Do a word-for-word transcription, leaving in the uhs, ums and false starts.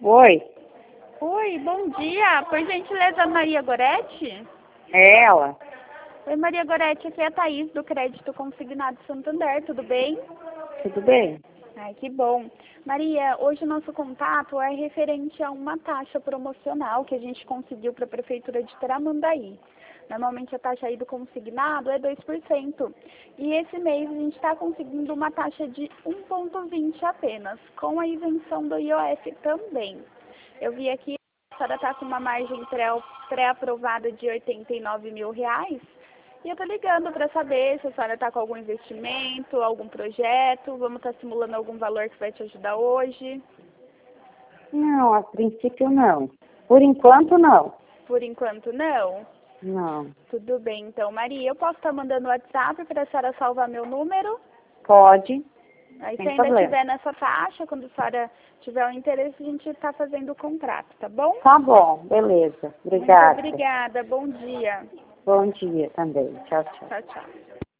Oi, Oi, bom dia. Por gentileza, Maria Goretti? é ela. Oi, Maria Goretti, aqui é a Thaís, do Crédito Consignado Santander, tudo bem? Tudo bem? Ai, que bom. Maria, hoje o nosso contato é referente a uma taxa promocional que a gente conseguiu para a Prefeitura de Tramandaí. Normalmente a taxa aí do consignado é dois por cento. E esse mês a gente está conseguindo uma taxa de um vírgula vinte apenas, com a isenção do I O F também. Eu vi aqui que a senhora está com uma margem pré- pré-aprovada de oitenta e nove mil reais. E eu tô ligando para saber se a senhora está com algum investimento, algum projeto, vamos estar simulando algum valor que vai te ajudar hoje. Não, a princípio não. Por enquanto não. Por enquanto não. Não. Tudo bem, então, Maria, eu posso estar mandando o WhatsApp para a senhora salvar meu número? Pode, Aí se sem ainda problema. tiver nessa taxa, quando a senhora tiver o interesse, a gente está fazendo o contrato, tá bom? Tá bom, beleza. Muito Obrigada. obrigada, bom dia. Bom dia também. Tchau, tchau. Tchau, tchau.